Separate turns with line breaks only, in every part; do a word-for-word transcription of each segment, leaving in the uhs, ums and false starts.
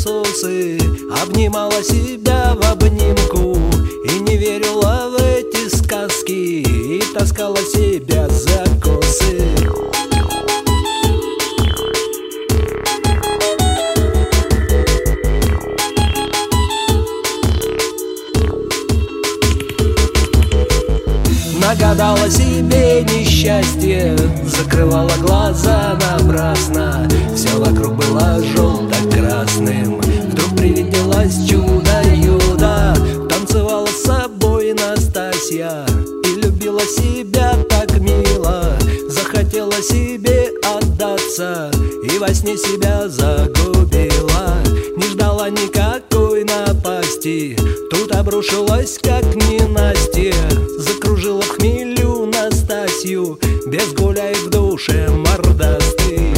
насосы, обнимала себя в обнимку и не верила в эти сказки, и таскала себя за косы. Нагадала себе несчастье, закрывала глаза напрасно. Все вокруг было желто-красным. Вдруг привиделось чудо-юдо. Танцевала с собой Настасья и любила себя так мило. Захотела себе отдаться и во сне себя загубила. Не ждала никакой напасти, тут обрушилась как ненастье. Закружила в хмелю Настасью, без гуляй в душе мордастый.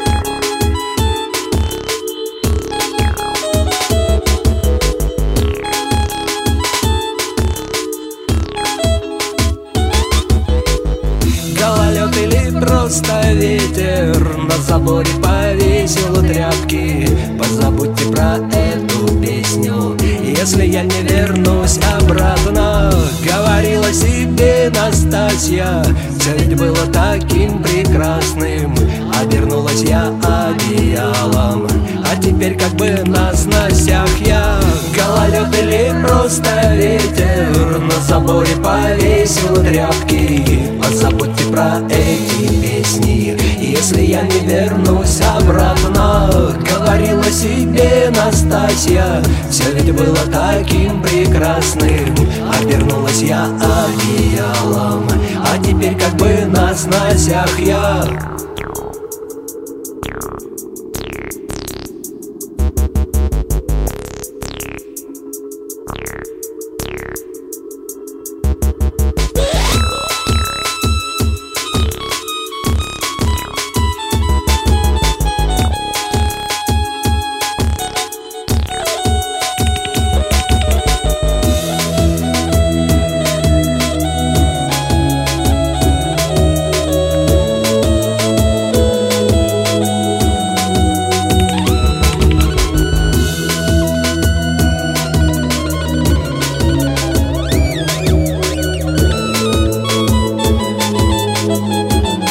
Гололед или просто ветер на заборе повесил тряпки. Позабудьте про эту песню, если я не вернусь обратно. Говорила себе Настасья, все ведь было таким прекрасным. Обернулась я одеялом, а теперь как бы на сносях я. Гололед или просто ветер на заборе повесил тряпки. Позабудьте про эти песни, если я не вернусь обратно. Говорила себе Настасья, все ведь было таким прекрасным. Обернулась я одеялом, а теперь как бы на сносях я.